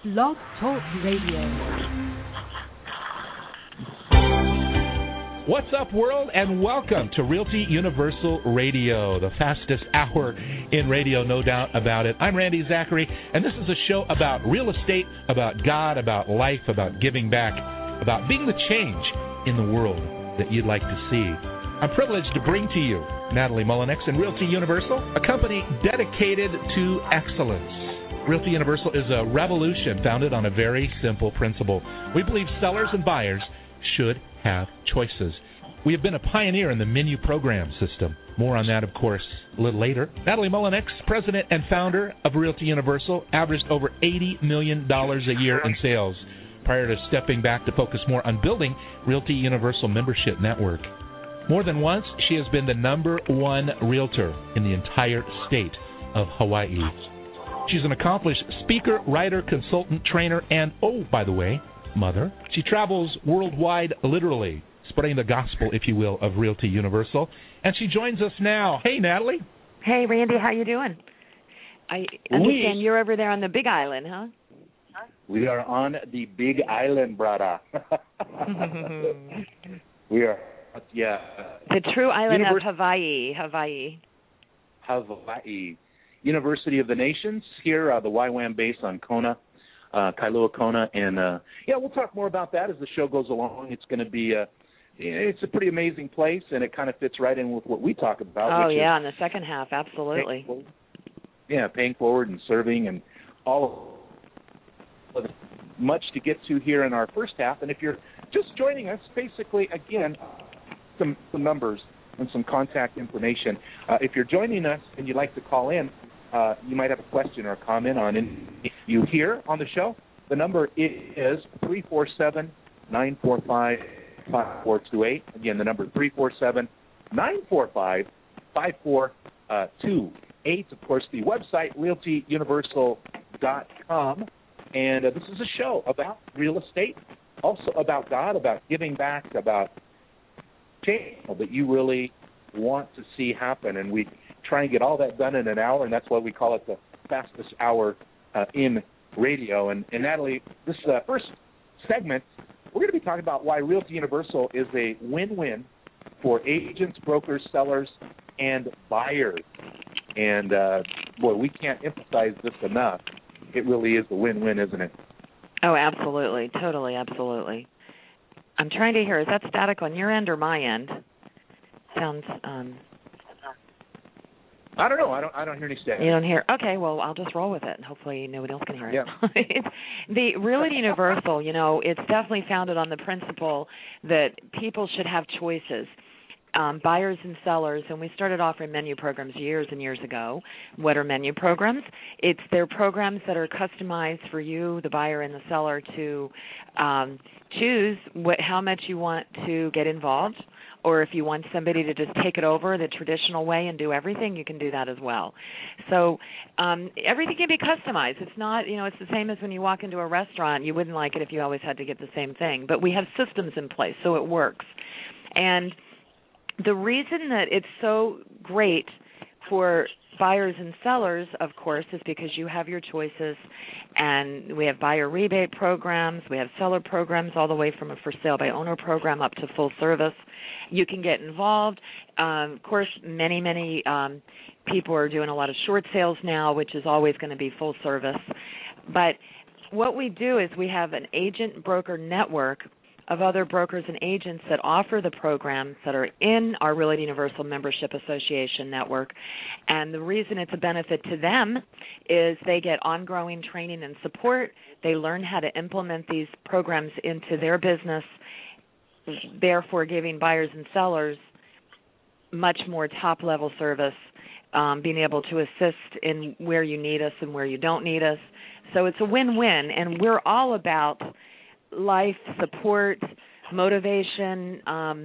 Blog Talk Radio. What's up, world, and welcome to Realty Universal Radio, the fastest hour in radio, no doubt about it. I'm Randy Zachary, and this is a show about real estate, about God, about life, about giving back, about being the change in the world that you'd like to see. I'm privileged to bring to you Natalie Mullinex and Realty Universal, a company dedicated to excellence. Realty Universal is a revolution founded on a very simple principle. We believe sellers and buyers should have choices. We have been a pioneer in the menu program system. More on that, of course, a little later. Natalie Mullinex, president and founder of Realty Universal, averaged over $80 million a year in sales prior to stepping back to focus more on building Realty Universal membership network. More than once, she has been the number one realtor in the entire state of Hawaii. She's an accomplished speaker, writer, consultant, trainer, and, oh, by the way, mother. She travels worldwide, literally, spreading the gospel, if you will, of Realty Universal. And she joins us now. Hey, Natalie. Hey, Randy, how you doing? I understand you're over there on the Big Island, huh? We are on the Big Island, brother. We are, yeah. The true island of Hawaii. Hawaii. University of the Nations here, the YWAM base on Kona. Kailua Kona, and we'll talk more about that as the show goes along. It's going to be it's a pretty amazing place, and it kind of fits right in with what we talk about. Oh, yeah, in the second half, absolutely. Paying forward and serving and all of it. Much to get to here in our first half, and if you're just joining us, basically, again, some numbers and some contact information. If you're joining us and you'd like to call in, you might have a question or a comment on you here on the show. The number is 347-945-5428. Again, the number 347-945-5428. Of course, the website, realtyuniversal.com. And this is a show about real estate, also about God, about giving back, about change that you really want to see happen. And we try and get all that done in an hour, and that's why we call it the fastest hour in radio. And Natalie, this first segment, we're going to be talking about why Realty Universal is a win-win for agents, brokers, sellers, and buyers. And, we can't emphasize this enough. It really is a win-win, isn't it? Oh, absolutely. Totally, absolutely. I'm trying to hear, is that static on your end or my end? Sounds... I don't know. I don't hear any static. You don't hear? Okay, well, I'll just roll with it, and hopefully nobody else can hear it. Yeah. The Realty Universal, it's definitely founded on the principle that people should have choices, buyers and sellers. And we started offering menu programs years and years ago. What are menu programs? They're programs that are customized for you, the buyer and the seller, to choose how much you want to get involved. Or if you want somebody to just take it over the traditional way and do everything, you can do that as well. So everything can be customized. It's not, it's the same as when you walk into a restaurant. You wouldn't like it if you always had to get the same thing. But we have systems in place, so it works. And the reason that it's so great for buyers and sellers, of course, is because you have your choices, and we have buyer rebate programs, we have seller programs all the way from a for sale by owner program up to full service. You can get involved. Of course, many people are doing a lot of short sales now, which is always going to be full service. But what we do is we have an agent-broker network of other brokers and agents that offer the programs that are in our Realty Universal Membership Association network. And the reason it's a benefit to them is they get ongoing training and support. They learn how to implement these programs into their business, therefore giving buyers and sellers much more top-level service, being able to assist in where you need us and where you don't need us. So it's a win-win, and we're all about life support, motivation.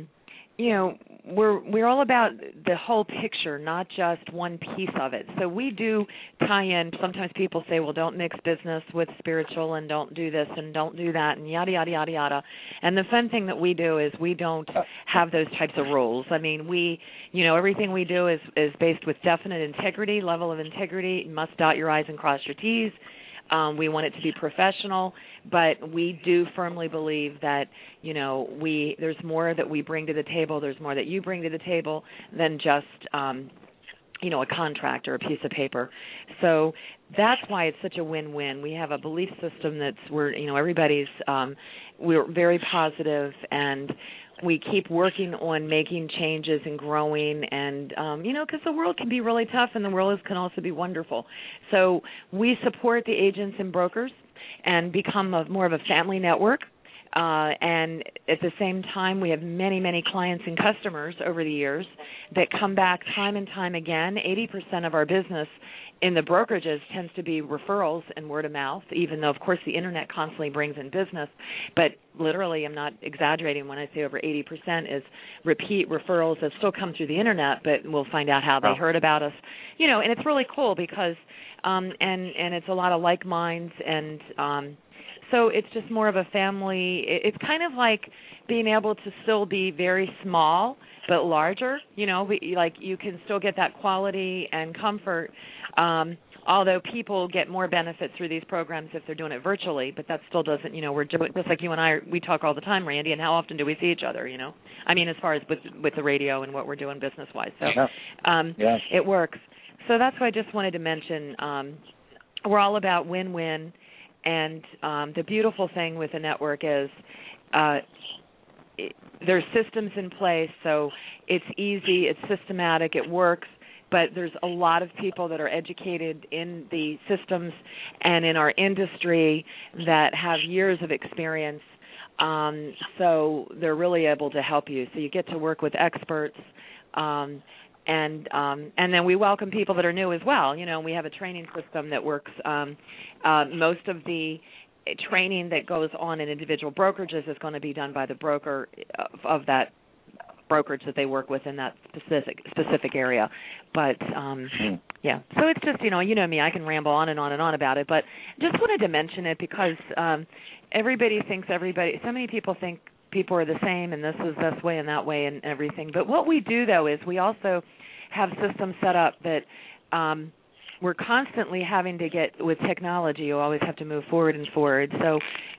We're all about the whole picture, not just one piece of it. So we do tie in. Sometimes people say, well, don't mix business with spiritual, and don't do this and don't do that, and yada, yada, yada, yada. And the fun thing that we do is we don't have those types of rules. I mean, everything we do is based with definite integrity, level of integrity. You must dot your I's and cross your T's. We want it to be professional, but we do firmly believe that, there's more that we bring to the table, there's more that you bring to the table than just a contract or a piece of paper. So that's why it's such a win-win. We have a belief system everybody's we're very positive, and we keep working on making changes and growing, and because the world can be really tough and the world can also be wonderful. So we support the agents and brokers and become more of a family network. And at the same time, we have many, many clients and customers over the years that come back time and time again. 80% of our business in the brokerages tends to be referrals and word of mouth, even though, of course, the Internet constantly brings in business. But literally, I'm not exaggerating when I say over 80% is repeat referrals that still come through the Internet, but we'll find out how they heard about us. And it's really cool because and it's a lot of like minds, and so it's just more of a family. It's kind of like being able to still be very small but larger. You can still get that quality and comfort, although people get more benefits through these programs if they're doing it virtually, but that still doesn't, we're doing, just like you and I, we talk all the time, Randy, and how often do we see each other, I mean, as far as with the radio and what we're doing business-wise. So it works. So that's why I just wanted to mention we're all about win-win. And the beautiful thing with the network is there's systems in place, so it's easy, it's systematic, it works, but there's a lot of people that are educated in the systems and in our industry that have years of experience, so they're really able to help you. So you get to work with experts, and then we welcome people that are new as well. We have a training system that works. Most of the training that goes on in individual brokerages is going to be done by the broker of that brokerage that they work with in that specific area. But so it's just me. I can ramble on and on and on about it, but just wanted to mention it because everybody thinks so many people think people are the same, and this is this way and that way and everything. But what we do, though, is we also have systems set up that we're constantly having to get with technology. You always have to move forward and forward. So,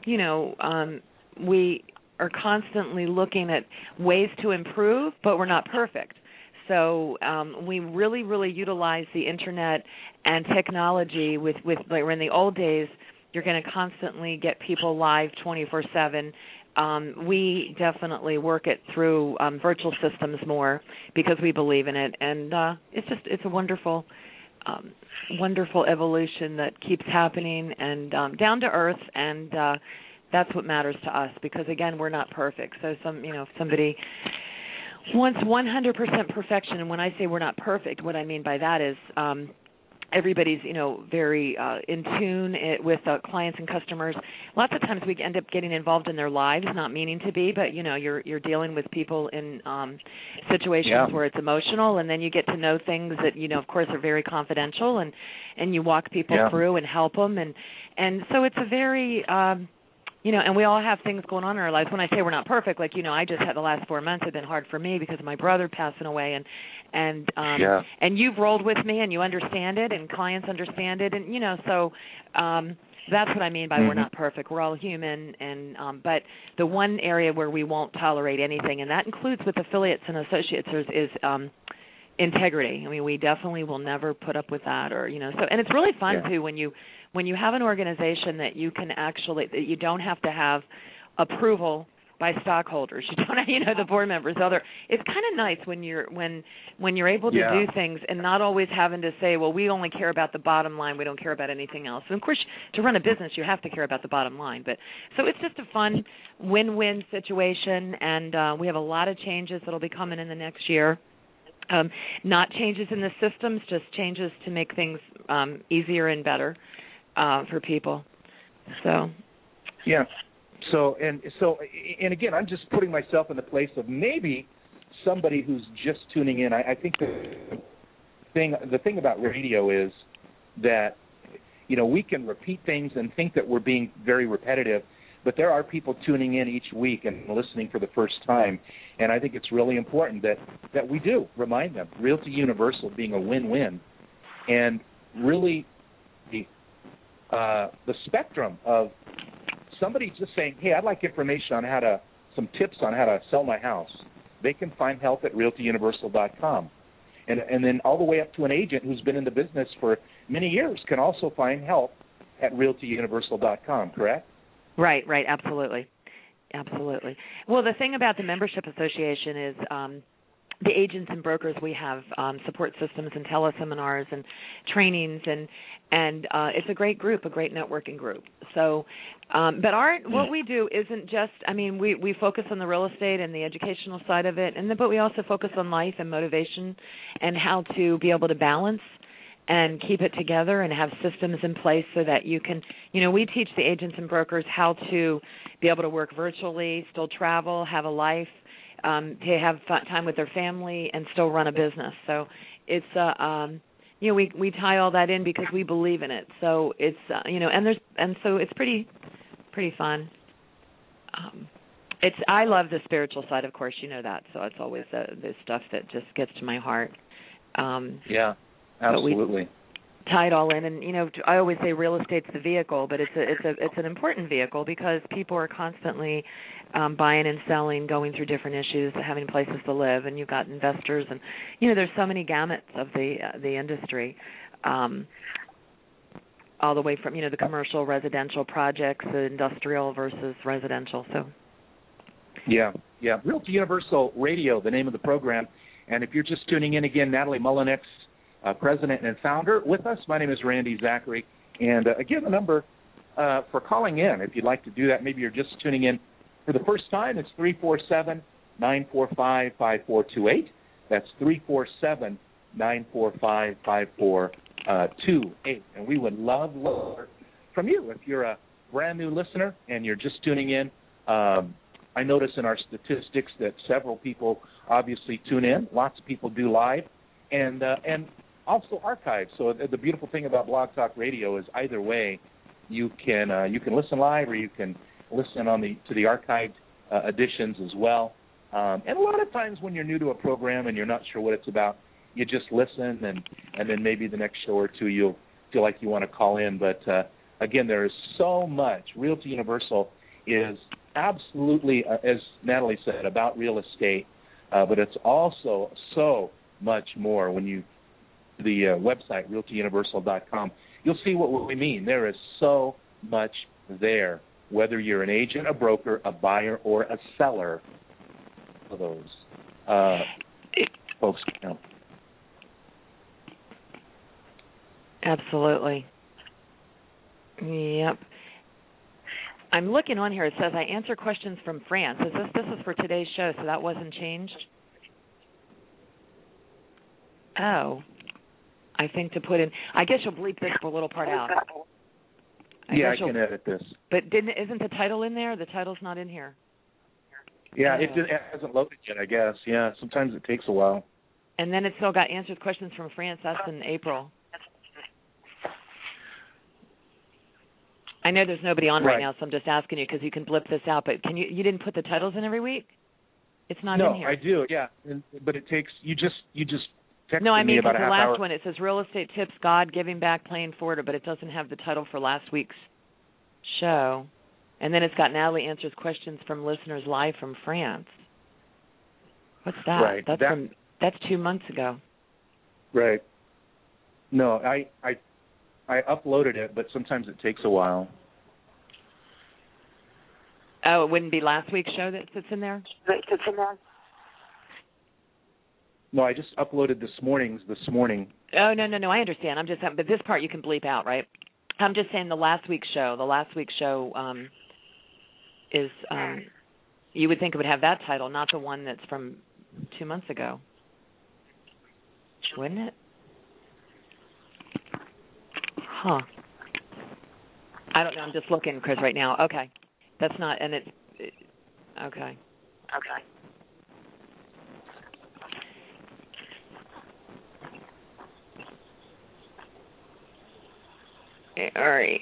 we are constantly looking at ways to improve, but we're not perfect. So we really, really utilize the Internet and technology with like in the old days, you're going to constantly get people live 24/7. We definitely work it through virtual systems more because we believe in it, and it's a wonderful evolution that keeps happening and down to earth, and that's what matters to us because again we're not perfect. So if somebody wants 100% perfection, and when I say we're not perfect, what I mean by that is everybody's, very in tune with clients and customers. Lots of times we end up getting involved in their lives, not meaning to be, but, you're dealing with people in situations where it's emotional, and then you get to know things that, of course, are very confidential, and you walk people through and help them. And so it's a very and we all have things going on in our lives. When I say we're not perfect, like, I just had the last 4 months have been hard for me because of my brother passing away, and you've rolled with me and you understand it and clients understand it, and, so that's what I mean by we're not perfect. We're all human, and but the one area where we won't tolerate anything, and that includes with affiliates and associates, is integrity. I mean, we definitely will never put up with that, or, so, and it's really fun too when you have an organization that you can actually, that you don't have to have approval by stockholders. You don't have, the board members. It's kind of nice when you're able to do things and not always having to say, well, we only care about the bottom line. We don't care about anything else. And of course, to run a business, you have to care about the bottom line. But so it's just a fun win-win situation, and we have a lot of changes that'll be coming in the next year. Not changes in the systems, just changes to make things easier and better for people. So So again, I'm just putting myself in the place of maybe somebody who's just tuning in. I think the thing about radio is that we can repeat things and think that we're being very repetitive, but there are people tuning in each week and listening for the first time, and I think it's really important that we do remind them Realty Universal being a win-win, and really the spectrum of somebody just saying, hey, I'd like information on some tips on how to sell my house. They can find help at realtyuniversal.com. And then all the way up to an agent who's been in the business for many years can also find help at realtyuniversal.com, correct? Right, absolutely. Well, the thing about the membership association is the agents and brokers, we have support systems and teleseminars and trainings, and it's a great group, a great networking group. So, but what we do isn't just, we focus on the real estate and the educational side of it, but we also focus on life and motivation and how to be able to balance and keep it together and have systems in place so that you can, we teach the agents and brokers how to be able to work virtually, still travel, have a life, to have time with their family and still run a business. So it's we tie all that in because we believe in it. So it's so it's pretty fun. I love the spiritual side, of course, you know that. So it's always the stuff that just gets to my heart. Yeah, absolutely. Tie it all in, and I always say real estate's the vehicle, but it's an important vehicle because people are constantly buying and selling, going through different issues, having places to live, and you've got investors, and there's so many gamuts of the industry, all the way from the commercial, residential projects, the industrial versus residential. So. Yeah. Realty Universal Radio, the name of the program, and if you're just tuning in again, Natalie Mullinex, president and founder, with us. My name is Randy Zachary, and again, the number for calling in, if you'd like to do that, maybe you're just tuning in for the first time, it's 347-945-5428. That's 347-945-5428, and we would love from you. If you're a brand new listener and you're just tuning in, I notice in our statistics that several people obviously tune in. Lots of people do live, and also archive. So the beautiful thing about Blog Talk Radio is either way, you can listen live or you can listen to the archived editions as well. And a lot of times when you're new to a program and you're not sure what it's about, you just listen, and then maybe the next show or two you'll feel like you want to call in. But again, there is so much. Realty Universal is absolutely, as Natalie said, about real estate, but it's also so much more. When you the website, realtyuniversal.com, you'll see what we mean. There is so much there, whether you're an agent, a broker, a buyer, or a seller of those folks count. Absolutely. Yep. I'm looking on here. It says I answer questions from France. This is for today's show, so that wasn't changed? Oh. I think to put in, I guess you'll bleep this little part out. I can edit this. But isn't the title in there? The title's not in here. Yeah, it hasn't loaded yet, I guess. Yeah, sometimes it takes a while. And then it's still got answered questions from France. That's in April. I know there's nobody on right now, so I'm just asking you because you can blip this out. But you didn't put the titles in every week? It's not in here. No, I do. Yeah, but it takes you just. No, I mean, because the last one, it says Real Estate Tips, God, Giving Back, Playing Forward, but it doesn't have the title for last week's show. And then it's got Natalie Answers Questions from Listeners Live from France. What's that? Right. That's 2 months ago. Right. No, I uploaded it, but sometimes it takes a while. Oh, it wouldn't be last week's show that sits in there? No, I just uploaded this morning. Oh, no, I understand. I'm just, but this part you can bleep out, right? I'm just saying the last week's show is, you would think it would have that title, not the one that's from 2 months ago. Wouldn't it? Huh. I don't know. I'm just looking, Chris, right now. Okay. That's not, and it's, okay. All right.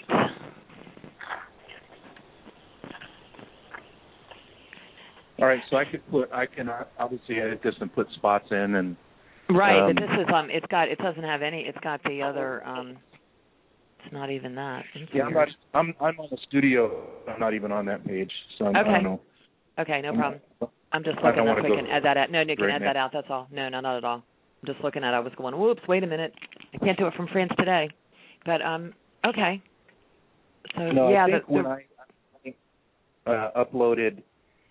All right, so I can obviously edit this and put spots in and. Right, but this is it's got the other It's not even that. Yeah, I'm on the studio. I'm not even on that page, so I don't know. Okay, no problem. I'm just looking up so we can add that out. No, you can add that out. That's all. No, not at all. I'm just looking at it. I was going, whoops, wait a minute. I can't do it from France today. But, okay. So, no, yeah. I think when I uploaded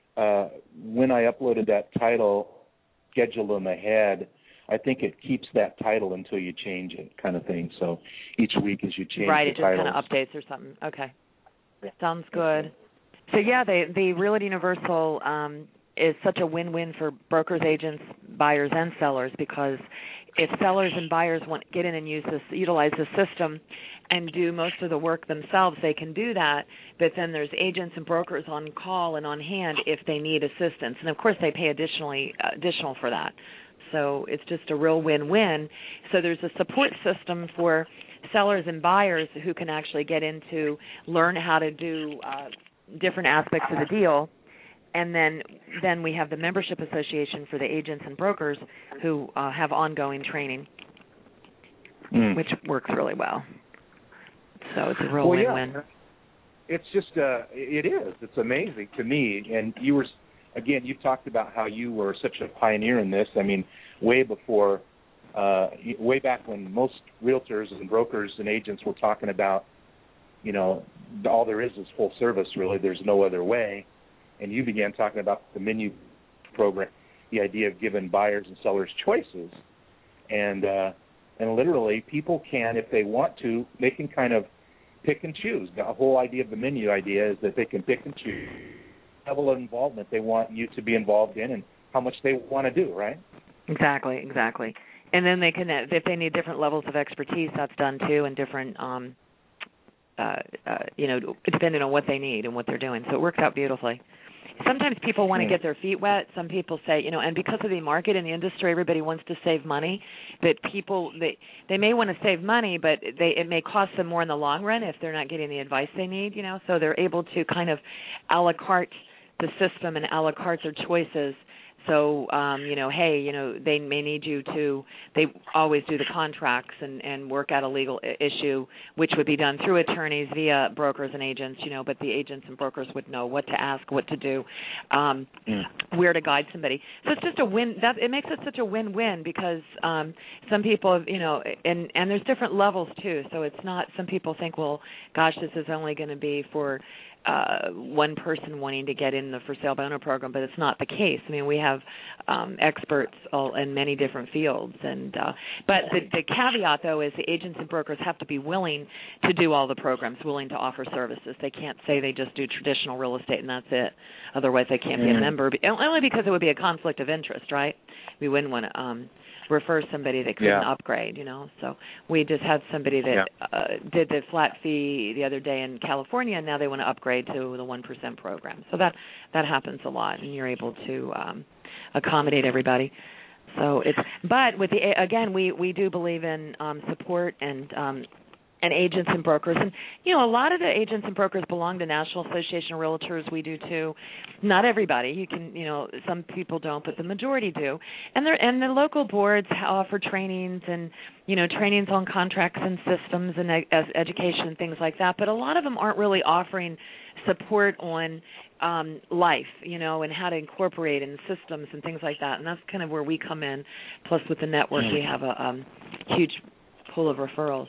that title, schedule them ahead, I think it keeps that title until you change it, kind of thing. So each week as you change the title. Right, it just kind of updates or something. Okay. Yeah. Sounds good. So, yeah, the Realty Universal is such a win-win for brokers, agents, buyers, and sellers, because if sellers and buyers want to get in and utilize the system and do most of the work themselves, they can do that. But then there's agents and brokers on call and on hand if they need assistance. And, of course, they pay additional for that. So it's just a real win-win. So there's a support system for sellers and buyers who can actually get into, learn how to do different aspects of the deal. And then we have the membership association for the agents and brokers who have ongoing training, which works really well. So it's a real win-win. Yeah. It's just, it is. It's amazing to me. And you've talked about how you were such a pioneer in this. I mean, way back when most realtors and brokers and agents were talking about, all there is full service, really. There's no other way. And you began talking about the menu program, the idea of giving buyers and sellers choices. And literally, people can, if they want to, they can kind of pick and choose. The whole idea of the menu idea is that they can pick and choose the level of involvement they want you to be involved in and how much they want to do, right? Exactly. And then they can, if they need different levels of expertise, that's done too, and different, depending on what they need and what they're doing. So it works out beautifully. Sometimes people want to get their feet wet. Some people say, and because of the market and the industry, everybody wants to save money. But people, they may want to save money, but it may cost them more in the long run if they're not getting the advice they need, So they're able to kind of a la carte the system and a la carte their choices. So, they may need you to, they always do the contracts and work out a legal issue, which would be done through attorneys via brokers and agents, but the agents and brokers would know what to ask, what to do, where to guide somebody. So it's just a win. It makes it such a win-win because some people, and there's different levels too. So it's not, some people think, well, gosh, this is only going to be for one person wanting to get in the for sale by owner program, but it's not the case. I mean, we have experts in many different fields, and but the caveat though is the agents and brokers have to be willing to do all the programs, willing to offer services. They can't say they just do traditional real estate and that's it. Otherwise, they can't be a member. Only because it would be a conflict of interest, right? We wouldn't want to refer somebody that couldn't upgrade, So we just had somebody that did the flat fee the other day in California, and now they want to upgrade to the 1% program. So that happens a lot, and you're able to accommodate everybody. So but with we do believe in support and agents and brokers. And, a lot of the agents and brokers belong to National Association of Realtors. We do, too. Not everybody. You can, some people don't, but the majority do. And the local boards offer trainings and, trainings on contracts and systems and education and things like that. But a lot of them aren't really offering support on life, and how to incorporate in systems and things like that. And that's kind of where we come in. Plus, with the network, we have a huge pool of referrals.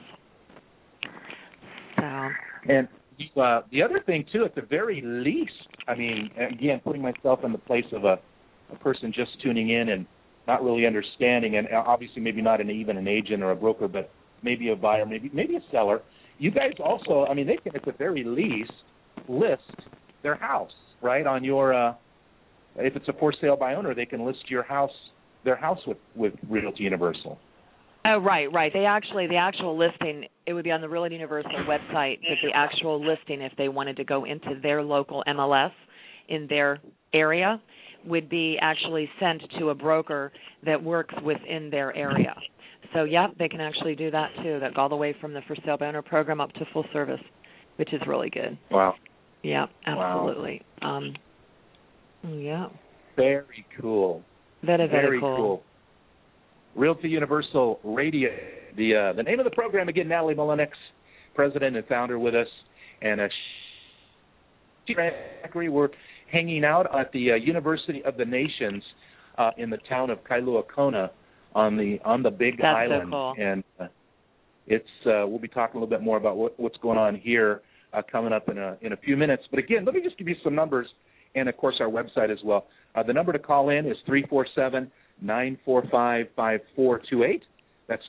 And the other thing, too, at the very least, I mean, again, putting myself in the place of a person just tuning in and not really understanding, and obviously maybe not even an agent or a broker, but maybe a buyer, maybe a seller. You guys also, I mean, they can at the very least list their house, right, on your, if it's a for sale by owner, they can list their house with Realty Universal. Oh, right. The actual listing, it would be on the Realty Universal website, but the actual listing, if they wanted to go into their local MLS in their area, would be actually sent to a broker that works within their area. So, they can actually do that, too. That go all the way from the For Sale by Owner program up to full service, which is really good. Wow. Yeah, absolutely. Wow. Very cool. Very cool. Realty Universal Radio. The name of the program again, Natalie Mullenix, president and founder with us, and we're hanging out at the University of the Nations in the town of Kailua Kona on the Big Island. So cool. And it's we'll be talking a little bit more about what's going on here coming up in a few minutes. But again, let me just give you some numbers, and of course our website as well. The number to call in is 347-945-5428. That's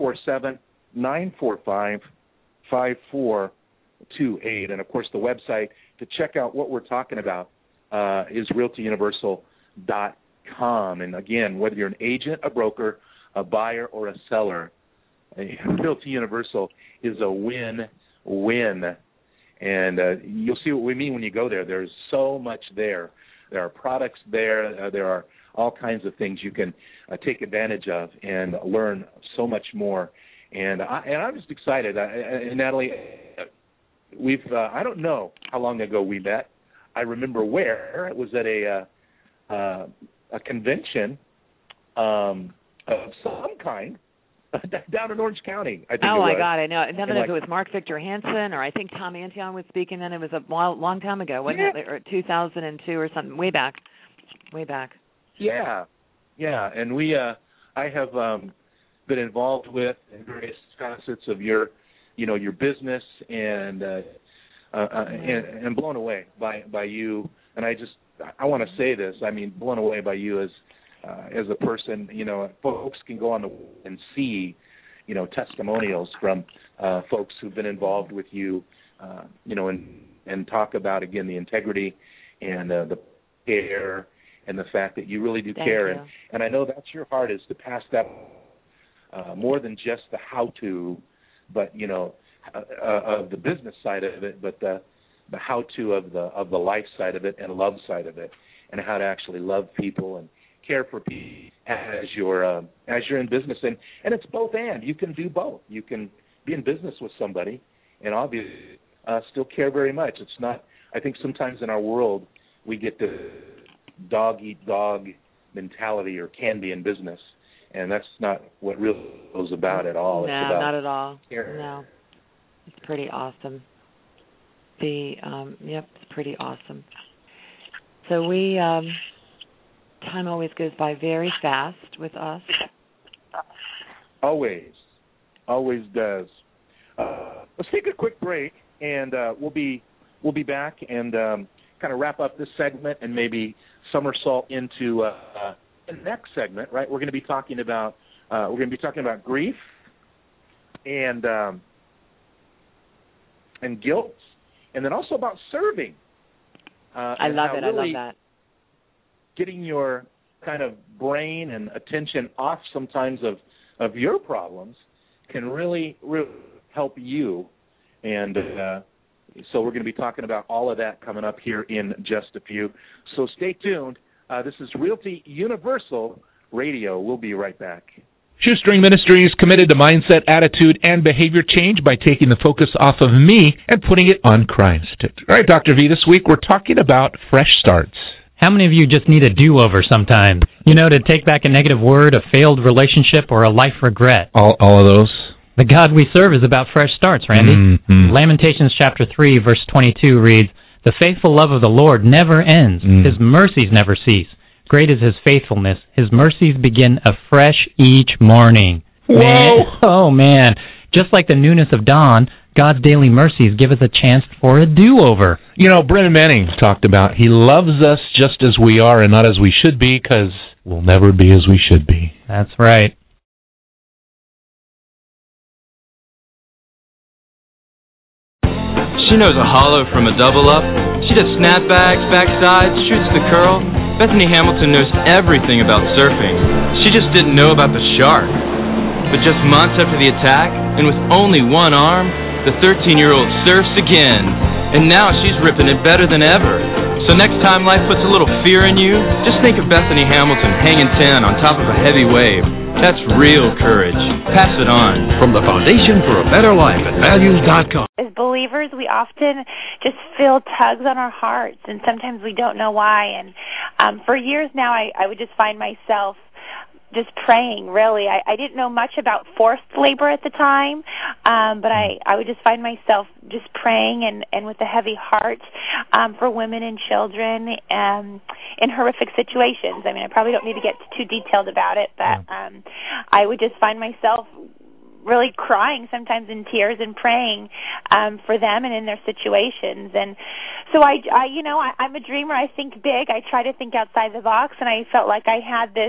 347-945-5428. And of course the website to check out what we're talking about is realtyuniversal.com. And again, whether you're an agent, a broker, a buyer, or a seller, Realty Universal is a win-win. And you'll see what we mean when you go there. There's so much there. There are products there. There are all kinds of things you can take advantage of and learn so much more. And I'm just excited. And Natalie, I don't know how long ago we met. I remember where. It was at a convention of some kind down in Orange County, I think it was. Oh, my God, I know. I don't know if it was Mark Victor Hansen or I think Tom Antion was speaking then. It was a long time ago, wasn't it? Or 2002 or something, way back. Yeah. And I have been involved with in various facets of your business and blown away by you. And I want to say this. I mean, blown away by you as a person. Folks can go on and see, testimonials from folks who've been involved with you, and talk about, again, the integrity and the care and the fact that you really do care. And I know that's your heart, is to pass that more than just the how-to, but, of the business side of it, but the how-to of the life side of it and love side of it, and how to actually love people and care for people as you're in business. And it's both and. You can do both. You can be in business with somebody and obviously still care very much. It's not, I think sometimes in our world we get the dog-eat-dog mentality, or can be in business, and that's not what real is about at all. No, it's about not at all. Caring. No. It's pretty awesome. It's pretty awesome. So time always goes by very fast with us. Always does. Let's take a quick break, and we'll be back and kind of wrap up this segment and maybe somersault into the next segment. Right, we're going to be talking about grief and guilt, and then also about serving. I love it. Really, I love that. Getting your kind of brain and attention off sometimes of your problems can really, really help you. And so we're going to be talking about all of that coming up here in just a few. So stay tuned. This is Realty Universal Radio. We'll be right back. Shoestring Ministries committed to mindset, attitude, and behavior change by taking the focus off of me and putting it on Christ. All right, Dr. V, this week we're talking about fresh starts. How many of you just need a do-over sometimes? To take back a negative word, a failed relationship, or a life regret. All of those. The God we serve is about fresh starts, Randy. Mm-hmm. Lamentations chapter 3, verse 22 reads, "The faithful love of the Lord never ends. His mercies never cease. Great is His faithfulness. His mercies begin afresh each morning." Whoa! Man. Just like the newness of dawn, God's daily mercies give us a chance for a do-over. Brennan Manning talked about He loves us just as we are and not as we should be, because we'll never be as we should be. That's right. She knows a hollow from a double up. She does snapbacks, backsides, shoots the curl. Bethany Hamilton knows everything about surfing. She just didn't know about the shark. But just months after the attack, and with only one arm, the 13-year-old surfs again. And now she's ripping it better than ever. So next time life puts a little fear in you, just think of Bethany Hamilton hanging 10 on top of a heavy wave. That's real courage. Pass it on. From the Foundation for a Better Life at Values.com. As believers, we often just feel tugs on our hearts, and sometimes we don't know why. And for years now, I would just find myself just praying, really. I didn't know much about forced labor at the time, but I would just find myself just praying and with a heavy heart for women and children in horrific situations. I mean, I probably don't need to get too detailed about it, but I would just find myself really crying, sometimes in tears, and praying for them and in their situations. And so I'm a dreamer. I think big. I try to think outside the box, and I felt like I had this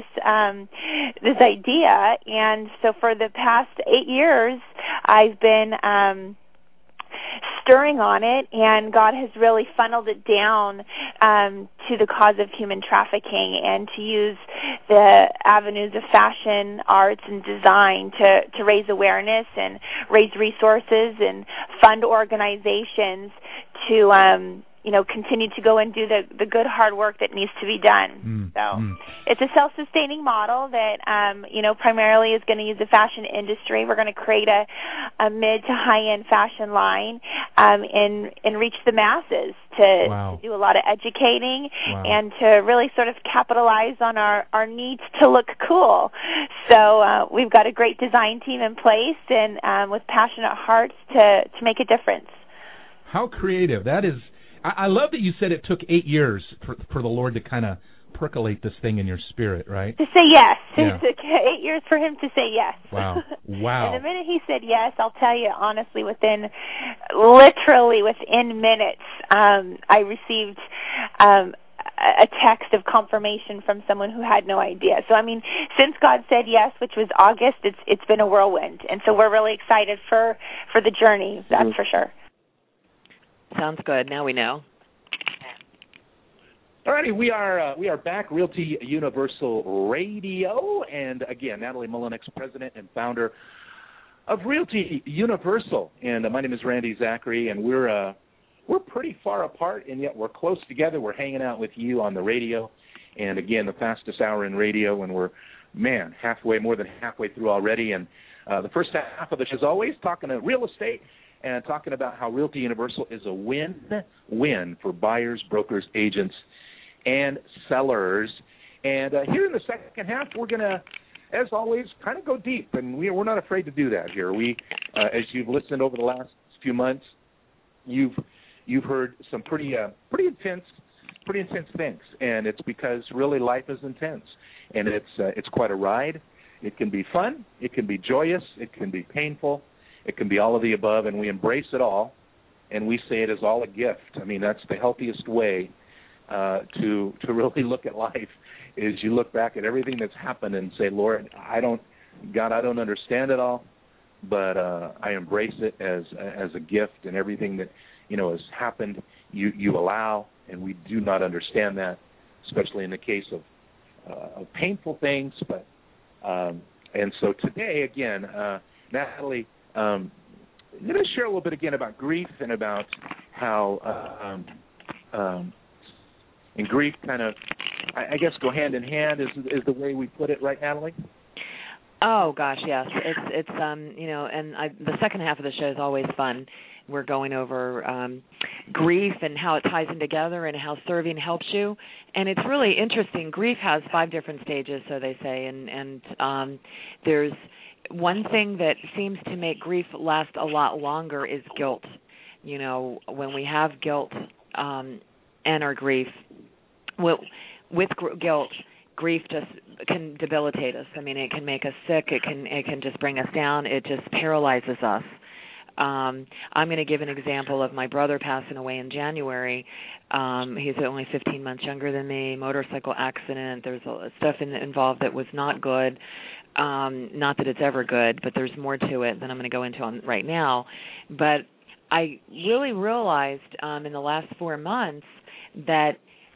idea. And so for the past 8 years, I've been stirring on it, and God has really funneled it down to the cause of human trafficking, and to use the avenues of fashion, arts, and design to raise awareness and raise resources and fund organizations to continue to go and do the good hard work that needs to be done. It's a self-sustaining model that primarily is going to use the fashion industry. We're going to create a mid to high-end fashion line and reach the masses to do a lot of educating and to really sort of capitalize on our needs to look cool. So we've got a great design team in place and with passionate hearts to make a difference. How creative. That is... I love that you said it took 8 years for the Lord to kind of percolate this thing in your spirit, right? To say yes. Yeah. It took 8 years for him to say yes. Wow. And the minute he said yes, I'll tell you, honestly, literally within minutes, I received a text of confirmation from someone who had no idea. So, I mean, since God said yes, which was August, it's been a whirlwind. And so we're really excited for the journey, that's for sure. Sounds good. Now we know. All righty, we are back, Realty Universal Radio, and again, Natalie Mullenix, president and founder of Realty Universal, and my name is Randy Zachary, and we're pretty far apart, and yet we're close together. We're hanging out with you on the radio, and again, the fastest hour in radio, and we're more than halfway through already, and the first half of the show is always talking to real estate. And talking about how Realty Universal is a win-win for buyers, brokers, agents, and sellers. And here in the second half, we're going to, as always, kind of go deep. And we're not afraid to do that here. We, as you've listened over the last few months, you've heard some pretty intense things. And it's because really life is intense. And it's quite a ride. It can be fun. It can be joyous. It can be painful. It can be all of the above, and we embrace it all, and we say it is all a gift. I mean, that's the healthiest way to really look at life, is you look back at everything that's happened and say, Lord, I don't understand it all, but I embrace it as a gift, and everything that has happened, you allow, and we do not understand that, especially in the case of painful things. But and so today, again, Natalie. I'm going to share a little bit again about grief and about how and grief kind of, I guess, go hand in hand is the way we put it, right, Natalie? Oh gosh, yes. It's and the second half of the show is always fun. We're going over grief and how it ties in together and how serving helps you. And it's really interesting. Grief has 5 different stages, so they say, and there's one thing that seems to make grief last a lot longer is guilt. When we have guilt and our grief, with guilt, grief just can debilitate us. I mean, it can make us sick. It can just bring us down. It just paralyzes us. I'm going to give an example of my brother passing away in January. He's only 15 months younger than me, motorcycle accident. There's stuff involved that was not good. Not that it's ever good, but there's more to it than I'm going to go into right now. But I really realized in the last 4 months that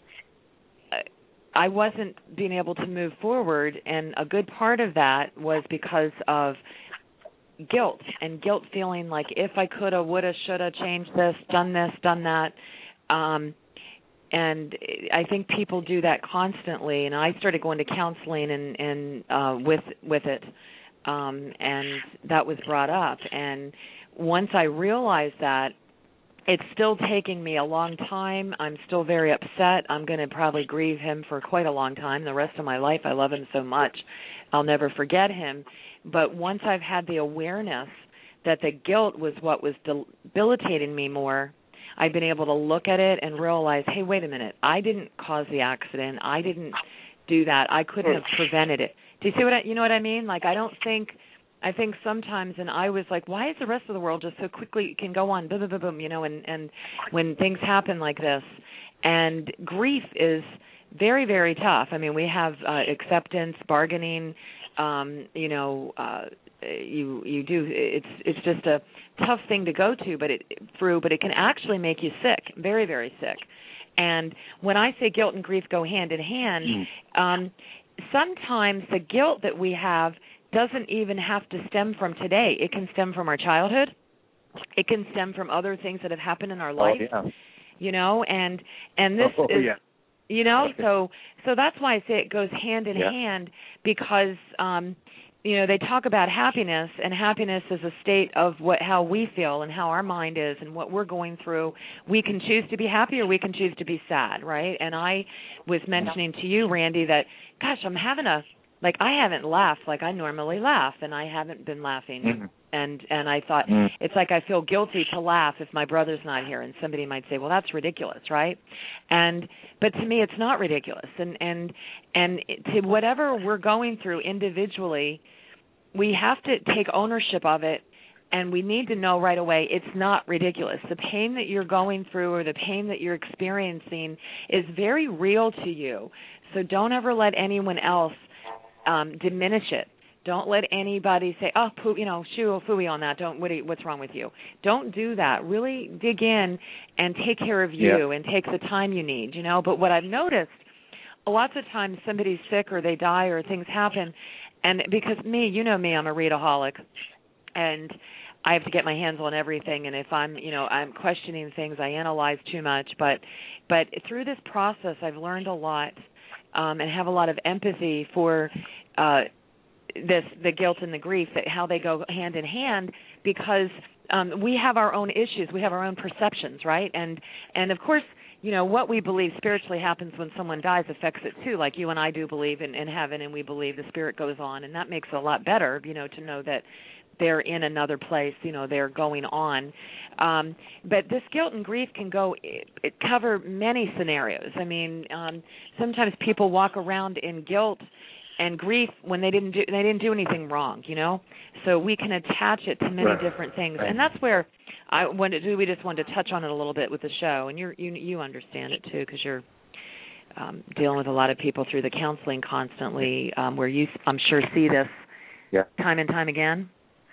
I wasn't being able to move forward, and a good part of that was because of guilt, and guilt feeling like if I coulda, woulda, shoulda, changed this, done that. And I think people do that constantly. And I started going to counseling and with it, and that was brought up. And once I realized that, it's still taking me a long time. I'm still very upset. I'm going to probably grieve him for quite a long time, the rest of my life. I love him so much I'll never forget him. But once I've had the awareness that the guilt was what was debilitating me more, I've been able to look at it and realize, hey, wait a minute, I didn't cause the accident. I didn't do that. I couldn't have prevented it. Do you see you know what I mean? Like, I think sometimes, and I was like, why is the rest of the world just so quickly can go on, boom, boom, boom, boom, you know, and when things happen like this. And grief is very, very tough. I mean, we have acceptance, bargaining, you know, you do. It's just a tough thing to go to, but it can actually make you sick, very, very sick. And when I say guilt and grief go hand in hand, sometimes the guilt that we have doesn't even have to stem from today. It can stem from our childhood. It can stem from other things that have happened in our life. Oh, yeah. You know, and this is, yeah. you know, so that's why I say it goes hand in hand, because you know, they talk about happiness, and happiness is a state of how we feel and how our mind is and what we're going through. We can choose to be happy or we can choose to be sad, right? And I was mentioning to you, Randy, that, gosh, I haven't laughed like I normally laugh, and I haven't been laughing. Mm-hmm. And I thought, it's like I feel guilty to laugh if my brother's not here, and somebody might say, well, that's ridiculous, right? But to me, it's not ridiculous. And to whatever we're going through individually, we have to take ownership of it, and we need to know right away it's not ridiculous. The pain that you're going through or the pain that you're experiencing is very real to you. So don't ever let anyone else diminish it. Don't let anybody say, oh, you know, phooey on that. What's wrong with you? Don't do that. Really dig in and take care of you and take the time you need, you know. But what I've noticed, lots of times somebody's sick or they die or things happen, and because you know me, I'm a readaholic, and I have to get my hands on everything. And if I'm questioning things, I analyze too much. But through this process, I've learned a lot and have a lot of empathy for the guilt and the grief, how they go hand in hand, because we have our own issues, we have our own perceptions, right? And of course, you know, what we believe spiritually happens when someone dies affects it too. Like you and I do believe in heaven, and we believe the spirit goes on, and that makes it a lot better, you know, to know that they're in another place, you know, they're going on. But this guilt and grief can cover many scenarios. I mean, sometimes people walk around in guilt and grief when they didn't do anything wrong, you know. So we can attach it to many different things, and that's where we just wanted to touch on it a little bit with the show, and you understand it too because you're dealing with a lot of people through the counseling constantly, where you, I'm sure, see this time and time again.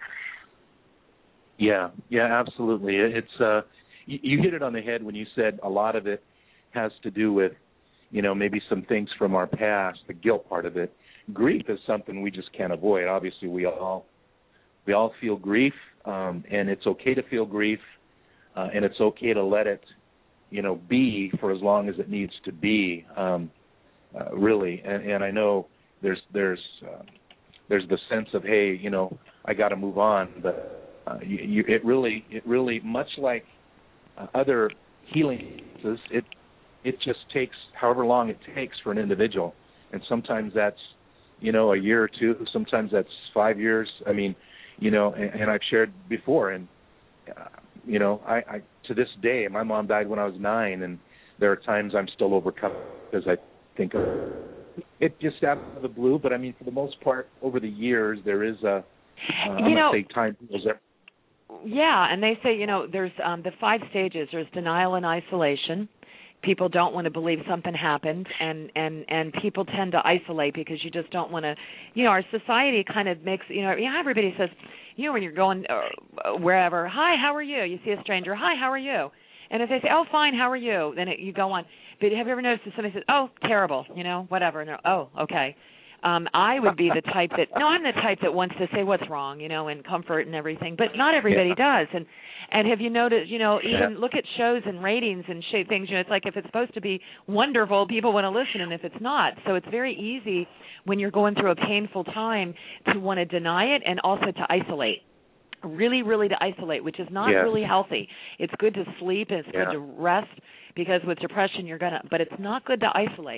Yeah, absolutely. It's you hit it on the head when you said a lot of it has to do with, you know, maybe some things from our past, the guilt part of it. Grief is something we just can't avoid. Obviously, we all feel grief, and it's okay to feel grief, and it's okay to let it, you know, be for as long as it needs to be, really. And I know there's the sense of, hey, you know, I got to move on, but it really much like other healing processes, it just takes however long it takes for an individual, and sometimes that's, you know, a year or two, sometimes that's 5 years. I mean, you know, and I've shared before, and you know, I to this day, my mom died when I was 9, and there are times I'm still overcome because I think of it just out of the blue. But I mean, for the most part, over the years, there is a I'm going to say time heals everything. Yeah, and they say, you know, there's the 5 stages. There's denial and isolation. People don't want to believe something happened, and people tend to isolate because you just don't want to, you know, our society kind of makes, you know, everybody says, you know, when you're going wherever, hi, how are you? You see a stranger, hi, how are you? And if they say, oh, fine, how are you? Then you go on. But have you ever noticed if somebody says, oh, terrible, you know, whatever, and they're, oh, okay. I would be the type I'm the type that wants to say what's wrong, you know, and comfort and everything, but not everybody does. And have you noticed, you know, even look at shows and ratings and things, you know, it's like if it's supposed to be wonderful, people want to listen, and if it's not. So it's very easy when you're going through a painful time to want to deny it and also to isolate. Really, really to isolate, which is not really healthy. It's good to sleep and it's good to rest because with depression but it's not good to isolate.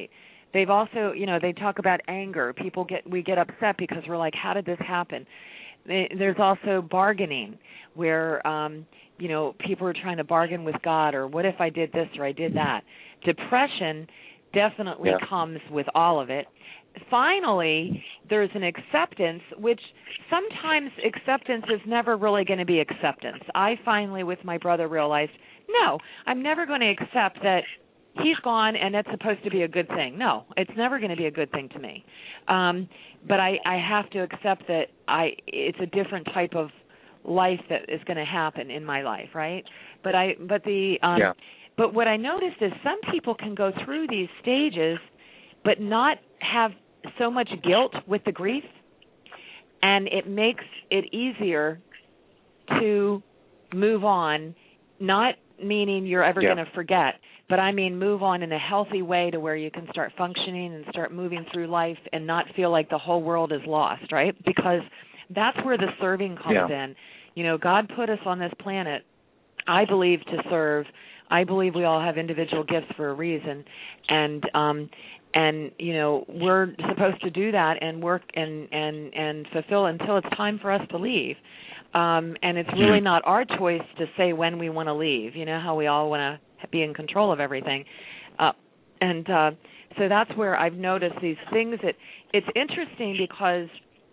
they've also, they talk about anger. We get upset because we're like, how did this happen? There's also bargaining where, people are trying to bargain with God, or what if I did this or I did that. Depression definitely comes with all of it. Finally, there's an acceptance, which sometimes acceptance is never really going to be acceptance. I finally, with my brother, realized, no, I'm never going to accept that he's gone and that's supposed to be a good thing. No, it's never going to be a good thing to me. But I have to accept that it's a different type of life that is going to happen in my life, right? But what I noticed is some people can go through these stages but not have so much guilt with the grief, and it makes it easier to move on, not meaning you're ever going to forget, but I mean move on in a healthy way to where you can start functioning and start moving through life and not feel like the whole world is lost, right? Because that's where the serving comes in. God put us on this planet, I believe, to serve. I believe we all have individual gifts for a reason, and we're supposed to do that and work and fulfill until it's time for us to leave. And it's really not our choice to say when we want to leave. You know how we all want to be in control of everything. So that's where I've noticed these things that it's interesting because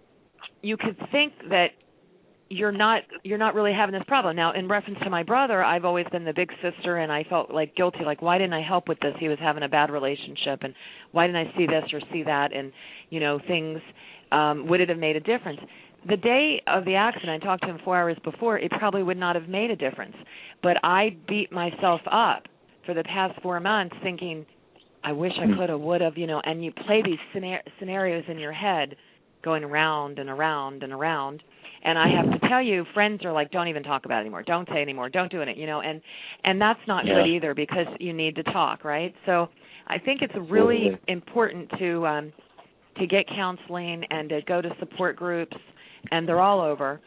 you could think that you're not really having this problem. Now, in reference to my brother, I've always been the big sister, and I felt like guilty, like why didn't I help with this? He was having a bad relationship, and why didn't I see this or see that? And things would it have made a difference? The day of the accident, I talked to him 4 hours before. It probably would not have made a difference, but I beat myself up for the past 4 months, thinking, I wish I could have, would have, And you play these scenarios in your head, going around and around and around. And I have to tell you, friends are like, don't even talk about it anymore. Don't say anymore. Don't do it, and that's not good either because you need to talk, right? So I think it's really important to get counseling and to go to support groups, and they're all over.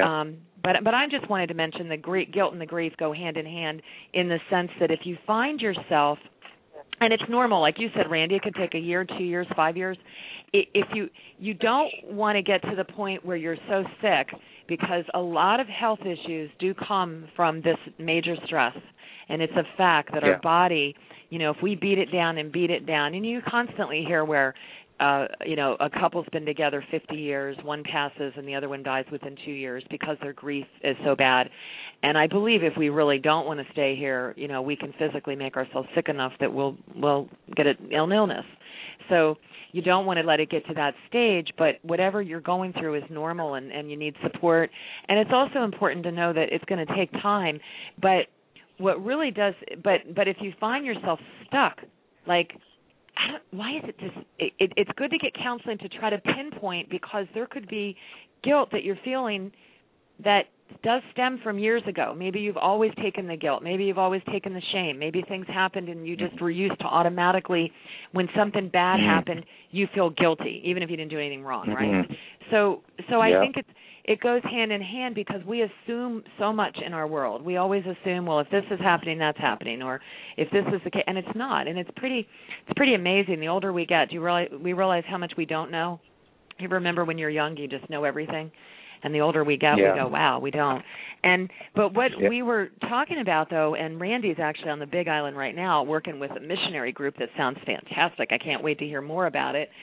But I just wanted to mention the guilt and the grief go hand in hand in the sense that if you find yourself, and it's normal, like you said, Randy, it could take a year, 2 years, 5 years. If you don't want to get to the point where you're so sick, because a lot of health issues do come from this major stress, and it's a fact that our body, if we beat it down, and you constantly hear where, a couple's been together 50 years, one passes and the other one dies within 2 years because their grief is so bad. And I believe if we really don't want to stay here, we can physically make ourselves sick enough that we'll get an illness. So you don't want to let it get to that stage, but whatever you're going through is normal and you need support. And it's also important to know that it's going to take time, but what really does, but if you find yourself stuck, like, why is it this? It's good to get counseling to try to pinpoint, because there could be guilt that you're feeling that does stem from years ago. Maybe you've always taken the guilt. Maybe you've always taken the shame. Maybe things happened and you just were used to automatically, when something bad happened, you feel guilty, even if you didn't do anything wrong, right? So I think it goes hand in hand, because we assume so much in our world. We always assume, well, if this is happening, that's happening, or if this is the case, and it's not. And it's pretty amazing. The older we get, we realize how much we don't know. You remember when you're young, you just know everything. And the older we get, we go, wow, we don't. But what we were talking about, though, and Randy's actually on the Big Island right now working with a missionary group that sounds fantastic. I can't wait to hear more about it,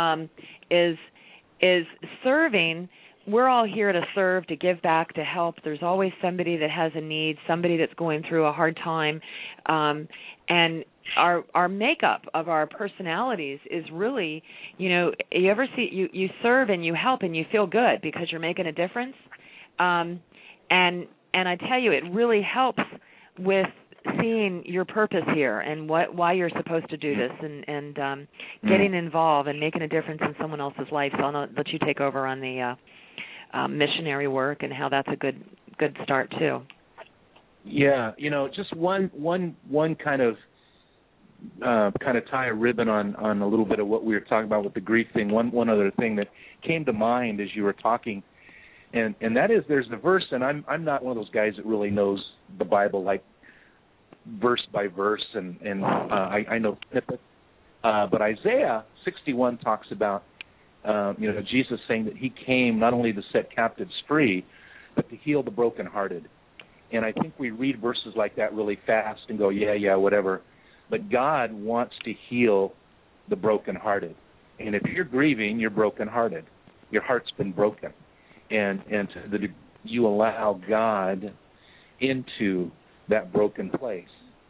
is serving. We're all here to serve, to give back, to help. There's always somebody that has a need, somebody that's going through a hard time. And our makeup of our personalities is really, you ever see, you serve and you help and you feel good because you're making a difference. And I tell you, it really helps with seeing your purpose here and why you're supposed to do this, and getting involved and making a difference in someone else's life. So I'll let you take over on the missionary work and how that's a good start too. Yeah, just one kind of tie a ribbon on a little bit of what we were talking about with the grief thing. One other thing that came to mind as you were talking, and that is, there's the verse, and I'm not one of those guys that really knows the Bible like verse by verse, and I know snippets, But Isaiah 61 talks about Jesus saying that he came not only to set captives free, but to heal the brokenhearted. And I think we read verses like that really fast and go, yeah, whatever. But God wants to heal the brokenhearted. And if you're grieving, you're brokenhearted. Your heart's been broken. And to the degree you allow God into that broken place,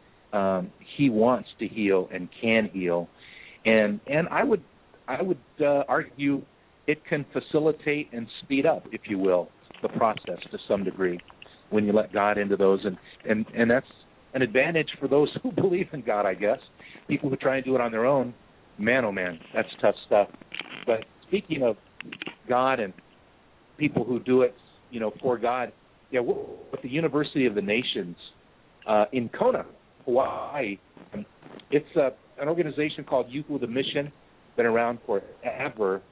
he wants to heal and can heal. And I would argue it can facilitate and speed up, if you will, the process to some degree when you let God into those. And that's an advantage for those who believe in God, I guess. People who try and do it on their own, man, oh man, that's tough stuff. But speaking of God and people who do it, for God, we're at the University of the Nations in Kona, Hawaii. It's an organization called Youth with a Mission, been around forever,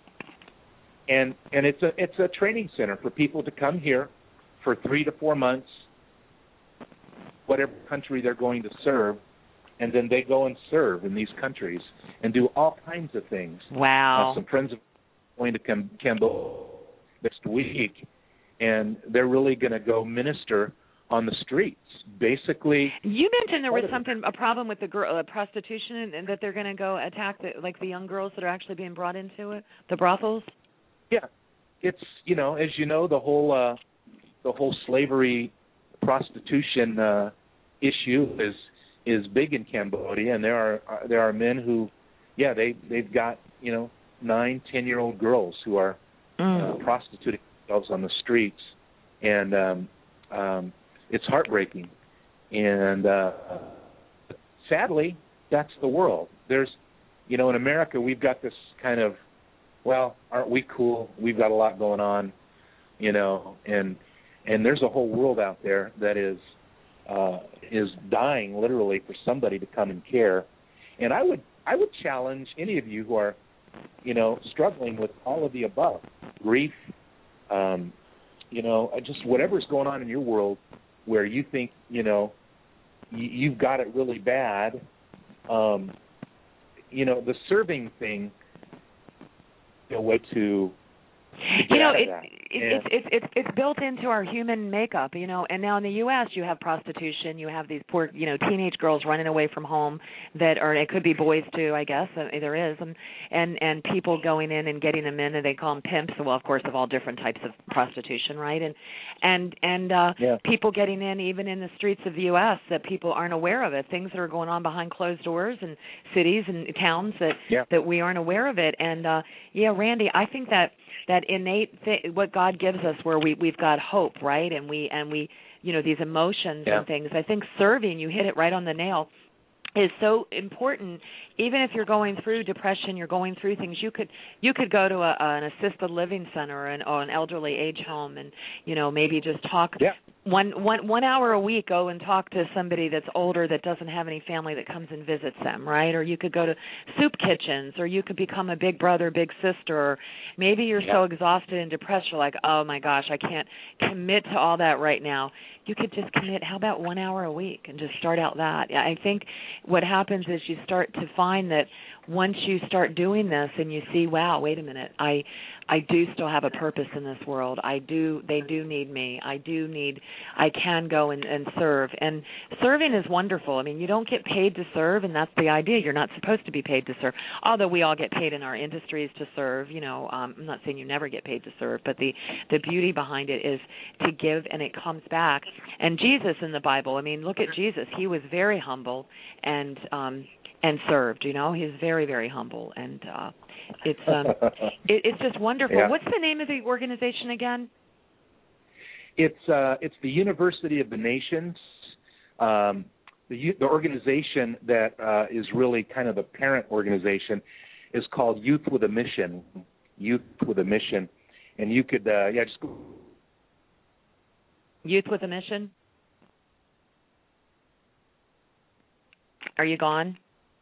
and it's a training center for people to come here for 3 to 4 months, whatever country they're going to serve, and then they go and serve in these countries and do all kinds of things. Wow! Some friends are going to Cambodia next week, and they're really going to go minister on the streets. Basically, you mentioned there was a problem with the prostitution, and that they're going to go attack the young girls that are actually being brought into it, the brothels. Yeah, it's as you know, the whole slavery prostitution issue is big in Cambodia, and there are men who, they've got 9, 10-year-old girls who are prostituting themselves on the streets, and it's heartbreaking. And sadly, that's the world. There's, in America, we've got this kind of, well, aren't we cool? We've got a lot going on, and there's a whole world out there that is dying literally for somebody to come and care. And I would challenge any of you who are, struggling with all of the above, grief, just whatever's going on in your world where you think, you've got it really bad, the serving thing, a way to it's built into our human makeup, and now in the U.S. you have prostitution, you have these poor, teenage girls running away from home it could be boys too, I guess, there is, and people going in and getting them in, and they call them pimps, well, of course, of all different types of prostitution, right, and people getting in even in the streets of the U.S. that people aren't aware of it, things that are going on behind closed doors in cities and towns that we aren't aware of it, and Randy, I think that innate what God gives us, where we've got hope, right? And we these emotions and things. I think serving, you hit it right on the nail, is so important. Even if you're going through depression, you're going through things, you could go to an assisted living center or an elderly age home, and maybe just talk 1 hour a week. Go and talk to somebody that's older that doesn't have any family that comes and visits them, right? Or you could go to soup kitchens, or you could become a big brother, big sister. Or maybe you're so exhausted and depressed, you're like, oh my gosh, I can't commit to all that right now. You could just commit. How about 1 hour a week and just start out that? I think what happens is you start to find that once you start doing this and you see, wow, wait a minute, I do still have a purpose in this world. They do need me. I can go and serve. And serving is wonderful. I mean, you don't get paid to serve, and that's the idea. You're not supposed to be paid to serve, although we all get paid in our industries to serve. I'm not saying you never get paid to serve, but the beauty behind it is to give, and it comes back. And Jesus in the Bible, I mean, look at Jesus. He was very humble and served. He's very, very humble, and it's just wonderful. Yeah. What's the name of the organization again? It's the University of the Nations. The organization that is really kind of the parent organization is called Youth with a Mission. Youth with a Mission, and you could just go. Youth with a Mission. Are you gone?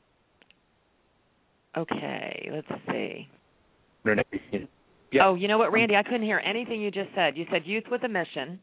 Okay, let's see. Yeah. Oh, you know what, Randy? I couldn't hear anything you just said. You said Youth with a Mission.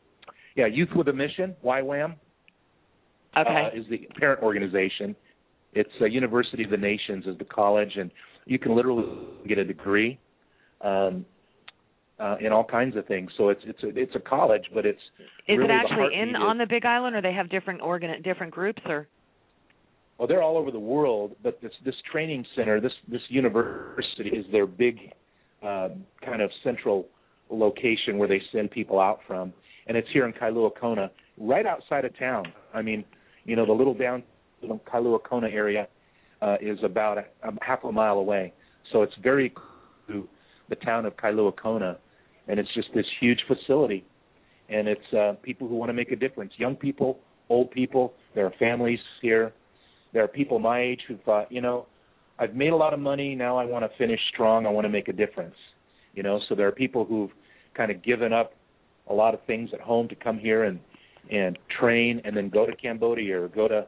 Yeah, Youth with a Mission, YWAM, okay, is the parent organization. It's a University of the Nations is the college, and you can literally get a degree in all kinds of things. So it's a college, but it's is really it actually on the Big Island, or they have different groups, or? Well, they're all over the world, but this training center, this university is their big kind of central location where they send people out from, and it's here in Kailua Kona, right outside of town. I mean, the little down Kailua Kona area is about a half a mile away, so it's very close to the town of Kailua Kona, and it's just this huge facility, and it's people who want to make a difference, young people, old people. There are families here. There are people my age who thought, I've made a lot of money, now I want to finish strong, I want to make a difference. So there are people who've kind of given up a lot of things at home to come here and train and then go to Cambodia or go to,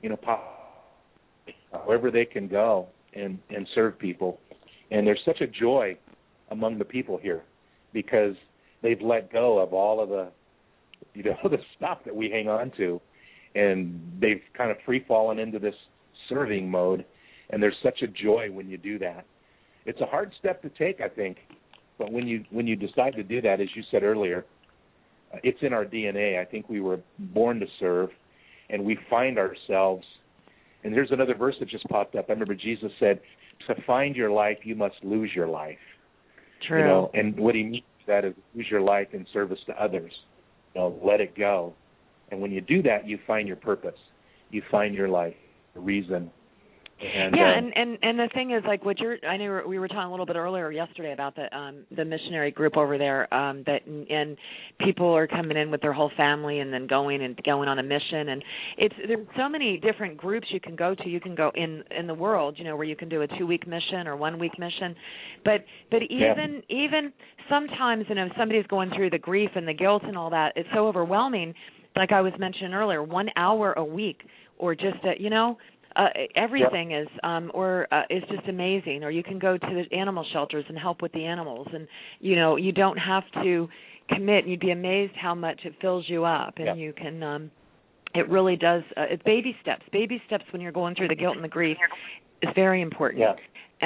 wherever they can go and serve people. And there's such a joy among the people here because they've let go of all of the, the stuff that we hang on to. And they've kind of free-fallen into this serving mode, and there's such a joy when you do that. It's a hard step to take, I think, but when you decide to do that, as you said earlier, it's in our DNA. I think we were born to serve, and we find ourselves, and there's another verse that just popped up. I remember Jesus said, to find your life, you must lose your life. True. And what he means by that is lose your life in service to others. Let it go. And when you do that, you find your purpose. You find your life, reason. And, and the thing is, like, I know we were talking a little bit earlier yesterday about the missionary group over there, and people are coming in with their whole family and then going on a mission, and there's so many different groups you can go to. You can go in the world, where you can do a 2-week mission or 1-week mission, but even sometimes, somebody's going through the grief and the guilt and all that, it's so overwhelming. Like I was mentioning earlier, 1 hour a week, or just everything is just amazing. Or you can go to the animal shelters and help with the animals, and you don't have to commit. And you'd be amazed how much it fills you up, and you can. It really does. It's baby steps. Baby steps when you're going through the guilt and the grief is very important. Yeah.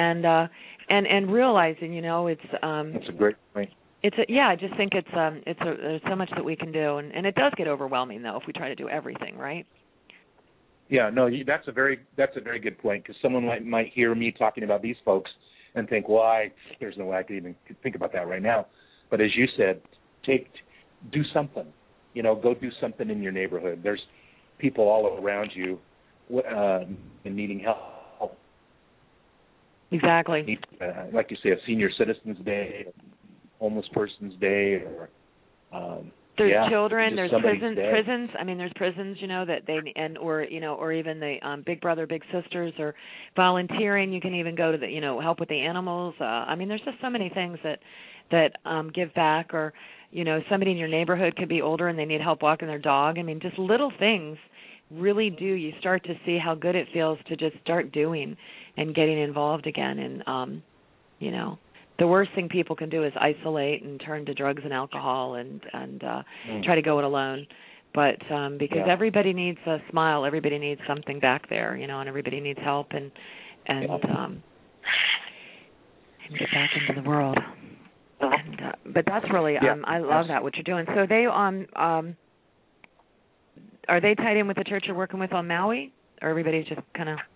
And realizing, it's. That's a great point. I just think there's so much that we can do, and it does get overwhelming though if we try to do everything, right? Yeah, no, that's a very good point, because someone might hear me talking about these folks and think, well, there's no way I could even think about that right now. But as you said, do something. Go do something in your neighborhood. There's people all around you needing help. Exactly. Like you say, a senior citizens day, homeless person's day, or there's children, there's prisons. I mean, there's prisons, that or even the Big Brother, Big Sisters, or volunteering. You can even go to the help with the animals. I mean, there's just so many things that give back, or somebody in your neighborhood could be older and they need help walking their dog. I mean, just little things really do. You start to see how good it feels to just start doing and getting involved again, and the worst thing people can do is isolate and turn to drugs and alcohol and try to go it alone. But because everybody needs a smile, everybody needs something back there, and everybody needs help and get back into the world. And but that's really I love that what you're doing. So they are they tied in with the church you're working with on Maui, or everybody's just kind of?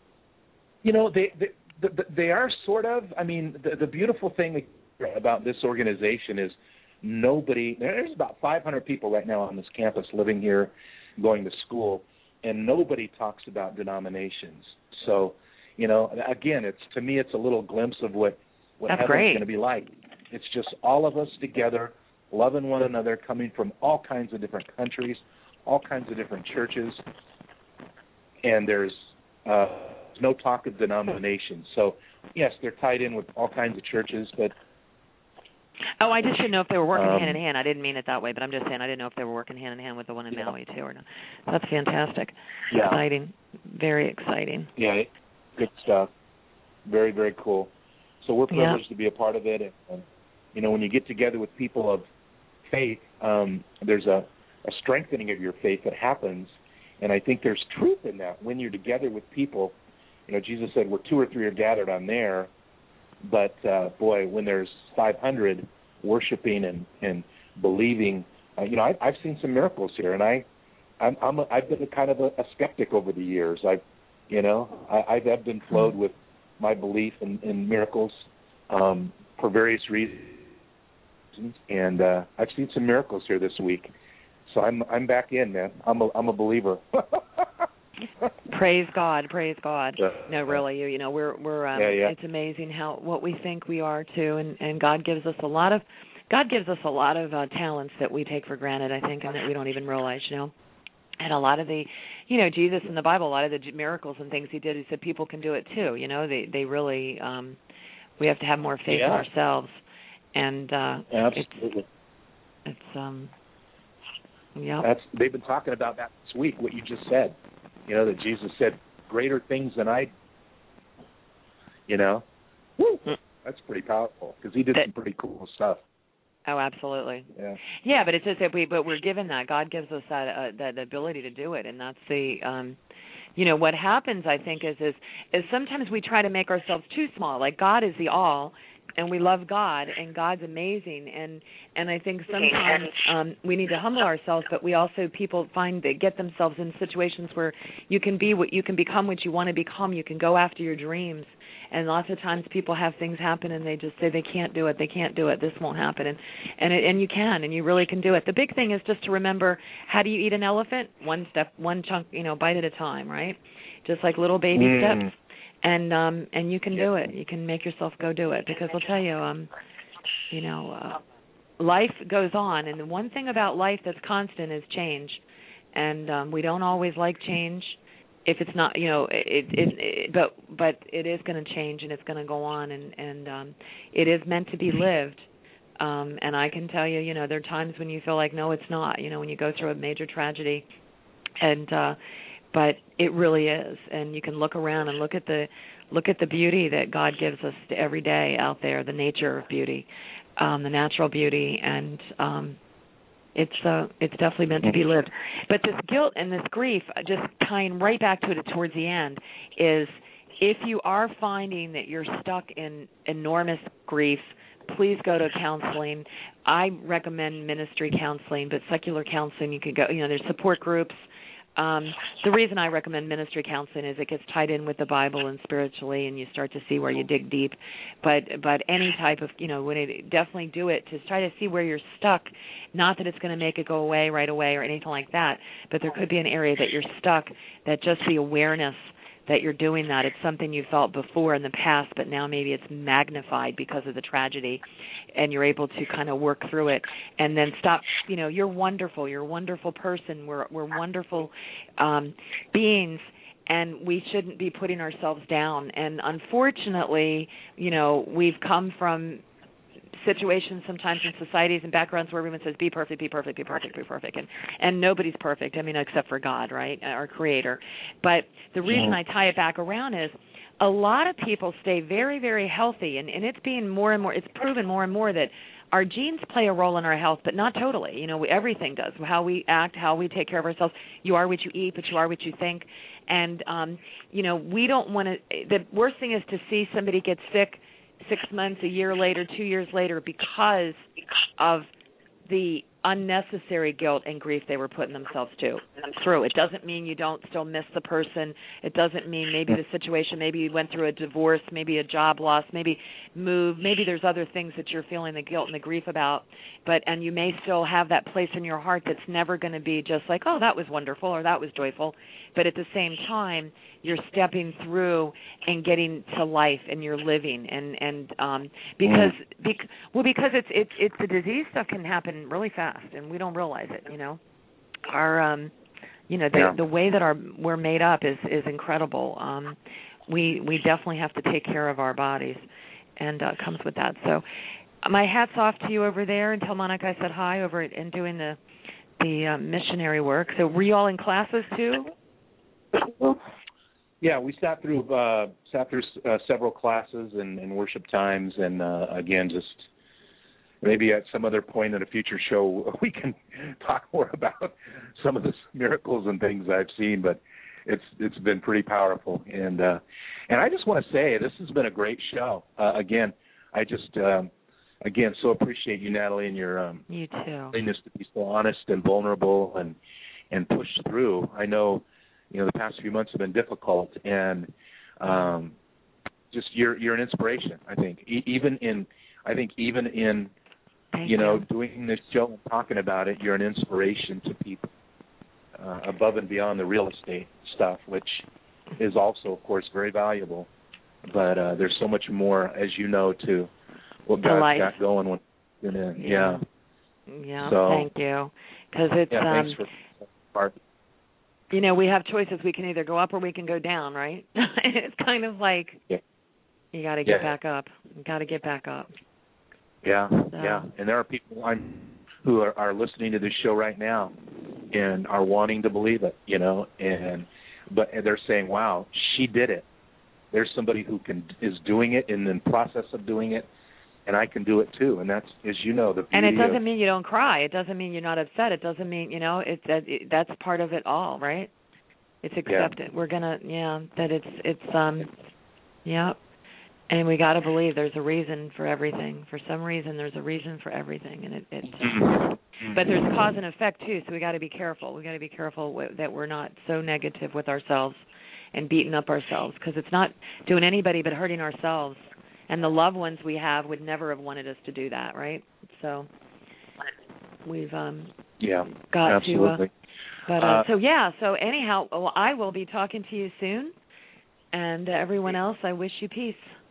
They are sort of. I mean, the beautiful thing about this organization is there's about 500 people right now on this campus living here, going to school, and nobody talks about denominations. So, again, to me, it's a little glimpse of what heaven's going to be like. It's just all of us together, loving one another, coming from all kinds of different countries, all kinds of different churches, and there's no talk of denominations. So, yes, they're tied in with all kinds of churches, but... Oh, I just didn't know if they were working hand in hand. I didn't mean it that way, but I'm just saying I didn't know if they were working hand in hand with the one in Maui, too, or not. That's fantastic. Yeah. Exciting. Very exciting. Yeah, good stuff. Very, very cool. So we're privileged to be a part of it. And when you get together with people of faith, there's a strengthening of your faith that happens, And I think there's truth in that. When you're together with people, Jesus said, where 2 or 3 are gathered, I'm there. But, boy, when there's 500 worshiping and believing, I've seen some miracles here. And I've been kind of a skeptic over the years. I've ebbed and flowed with my belief in miracles for various reasons. And I've seen some miracles here this week. So I'm back in, man. I'm a believer. Praise God, praise God. No, really, we're it's amazing what we think we are too, and God gives us a lot of talents that we take for granted, I think, and that we don't even realize, And a lot of the, Jesus in the Bible, a lot of the miracles and things he did, he said people can do it too. They really, we have to have more faith in ourselves, and absolutely, they've been talking about that this week. What you just said, that Jesus said, "Greater things than I." Woo, that's pretty powerful because he did some pretty cool stuff. Oh, absolutely. Yeah, but it's just that we're given that. God gives us that ability to do it, and that's the what happens, I think, is sometimes we try to make ourselves too small. Like God is the all, and we love God, and God's amazing, and I think sometimes we need to humble ourselves, but we also, people get themselves in situations where you can become what you want to become. You can go after your dreams. And lots of times people have things happen and they just say they can't do it, this won't happen. And you can, and you really can do it. The big thing is just to remember, how do you eat an elephant? One chunk, bite at a time, right? Just like little baby steps. And you can do it. You can make yourself go do it, because I'll tell you, life goes on, and the one thing about life that's constant is change. And we don't always like change. If it's not, but it is going to change, and it's going to go on, and it is meant to be lived. And I can tell you, there are times when you feel like, no, it's not. When you go through a major tragedy, but it really is. And you can look around and look at the beauty that God gives us every day out there, the nature of beauty, the natural beauty, and it's definitely meant to be lived. But this guilt and this grief, just tying right back to it towards the end, is if you are finding that you're stuck in enormous grief, please go to counseling. I recommend ministry counseling, but secular counseling, you could go, there's support groups. The reason I recommend ministry counseling is it gets tied in with the Bible and spiritually, and you start to see where you dig deep. But any type of, definitely do it to try to see where you're stuck. Not that it's going to make it go away right away or anything like that, but there could be an area that you're stuck, that just the awareness that you're doing that. It's something you felt before in the past, but now maybe it's magnified because of the tragedy, and you're able to kind of work through it and then stop. You're wonderful. You're a wonderful person. We're wonderful beings, and we shouldn't be putting ourselves down. And unfortunately, we've come from situations sometimes in societies and backgrounds where everyone says, be perfect, be perfect, be perfect, be perfect. And nobody's perfect, except for God, right, our Creator. But the reason I tie it back around is a lot of people stay very, very healthy, and it's being more and more, it's proven more and more that our genes play a role in our health, but not totally. Everything does. How we act, how we take care of ourselves. You are what you eat, but you are what you think. And, we don't want to, the worst thing is to see somebody get sick 6 months, a year later, 2 years later, because of the unnecessary guilt and grief they were putting themselves through. It doesn't mean you don't still miss the person. It doesn't mean maybe the situation, maybe you went through a divorce, maybe a job loss, maybe move, maybe there's other things that you're feeling the guilt and the grief about, and you may still have that place in your heart that's never going to be just like, oh, that was wonderful or that was joyful, but at the same time, you're stepping through and getting to life, and you're living, because it's the disease stuff can happen really fast, and we don't realize it. Our the way that we're made up is incredible. We definitely have to take care of our bodies, and it comes with that. So, my hat's off to you over there, and tell Monica I said hi over and doing the missionary work. So, were you all in classes too? Yeah, we sat through several classes and worship times, and again, just maybe at some other point in a future show we can talk more about some of the miracles and things I've seen. But it's been pretty powerful, and I just want to say this has been a great show. Again, I just so appreciate you, Natalie, and your you too. willingness to be so honest and vulnerable and push through. I know, the past few months have been difficult, and just you're an inspiration. I think even in doing this show and talking about it, you're an inspiration to people above and beyond the real estate stuff, which is also, of course, very valuable. But there's so much more, as you know, to what God's got going. Yeah. So, thank you. Because it's thanks for we have choices. We can either go up or we can go down, right? It's kind of like you got to get back up. You got to get back up. Yeah, and there are people who are listening to this show right now and are wanting to believe it, but they're saying, "Wow, she did it." There's somebody who is doing it in the process of doing it, and I can do it too. And that's, as you know, the beauty. And it doesn't mean you don't cry. It doesn't mean you're not upset. It doesn't mean that's part of it all, right? It's accepted. We're gonna that it's and we got to believe there's a reason for everything. For some reason, there's a reason for everything, and but there's cause and effect too. So we got to be careful. We got to be careful that we're not so negative with ourselves and beating up ourselves, because it's not doing anybody but hurting ourselves. And the loved ones we have would never have wanted us to do that, right? So we've got absolutely. So anyhow, I will be talking to you soon, and everyone else, I wish you peace.